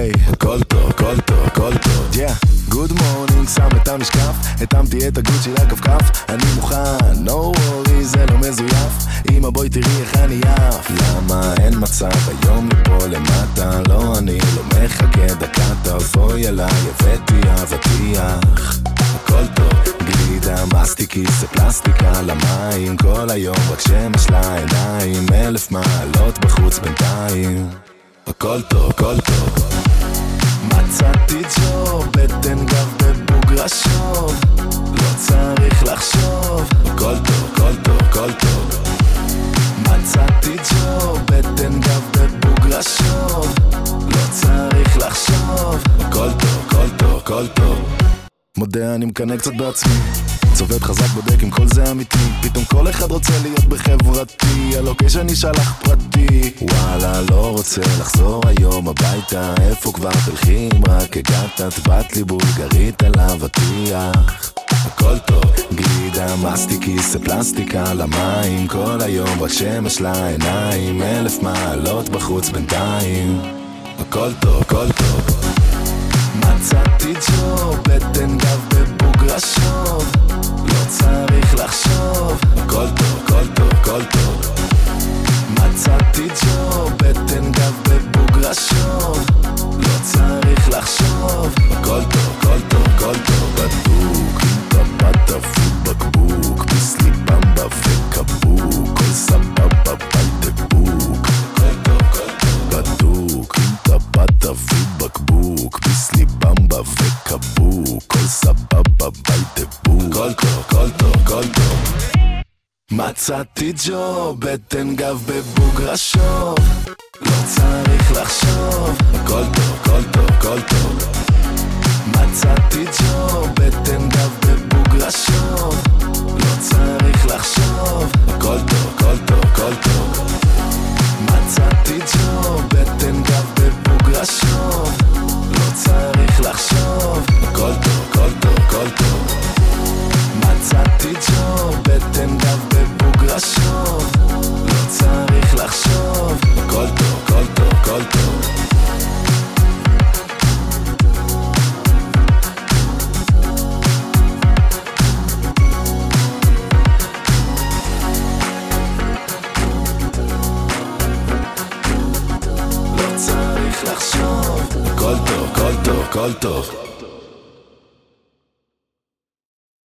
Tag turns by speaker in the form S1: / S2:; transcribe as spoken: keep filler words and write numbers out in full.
S1: היי, הכל טוב, הכל טוב, הכל טוב, יא גוד מורנינג, שם את המשקף, התאמתי את הגוד של הכפכף, אני מוכן, no worry, זה לא מזויף, אמא בואי תראי איך אני יף. למה אין מצב היום לפה למטה, לא אני לא מחכה דקה, תבואי אליי, הבאתי אבטיח, הכל טוב, גלידה מסטיקי זה פלסטיקה למים, כל היום רק שמש לעיניים, אלף מעלות בחוץ בינתיים, הכל טוב, הכל טוב. מצאתי ג'וב, בטן גב בבוגרשוב, לא צריך לחשוב, הכל טוב, הכל טוב, הכל טוב. מצאתי ג'וב, בטן גב בבוגרשוב, לא צריך לחשוב, הכל טוב, הכל טוב, הכל טוב. מודה אני מקנה קצת בעצמי, צובד חזק בודק אם כל זה אמיתי, פתאום כל אחד רוצה להיות בחברתי, הלוקיישן נשלח פרטי, וואלה לא רוצה לחזור היום הביתה, איפה כבר תלכי אם רק הגעת, את בת לי בולגרית על אבטיח, הכל טוב, גלידה מסטיקי זה פלסטיקה למים, כל היום רק שמש לעיניים, אלף מעלות בחוץ בינתיים, הכל טוב, הכל טוב. מצאתי ג'וב, בטן גב בבוגרשוב, לא צריך לחשוב, הכל טוב, הכל טוב, הכל טוב. מצאתי ג'וב, בטן גב בבוגרשוב, לא צריך לחשוב, הכל טוב, הכל טוב, הכל טוב. בדוק, בבת אפו בקבוק, ביסלי במבה וקבוק, כל סבבה ביידבוק, הכל טוב, הכל טוב. בדוק, בבת אפו בקבוק, ביסלי במבה וקבוק, כל סבבה ביידבוק, הכל טוב, הכל טוב, הכל טוב. מצאתי ג'וב, בטן גב בבוגרשוב, לא צריך לחשוב, הכל טוב, הכל טוב, הכל טוב. מצאתי ג'וב, בטן גב בבוגרשוב, לא צריך לחשוב, הכל טוב, הכל טוב, הכל טוב. מצאתי ג'וב, בטן גב בבוגרשוב, לא צריך לחשוב, הכל טוב, הכל טוב, הכל טוב. מצאתי ג'וב, בטן גב בבוגרשוב, לא צריך לחשוב, הכל טוב, הכל טוב, הכל טוב. לא צריך לחשוב, הכל טוב, הכל טוב, הכל טוב.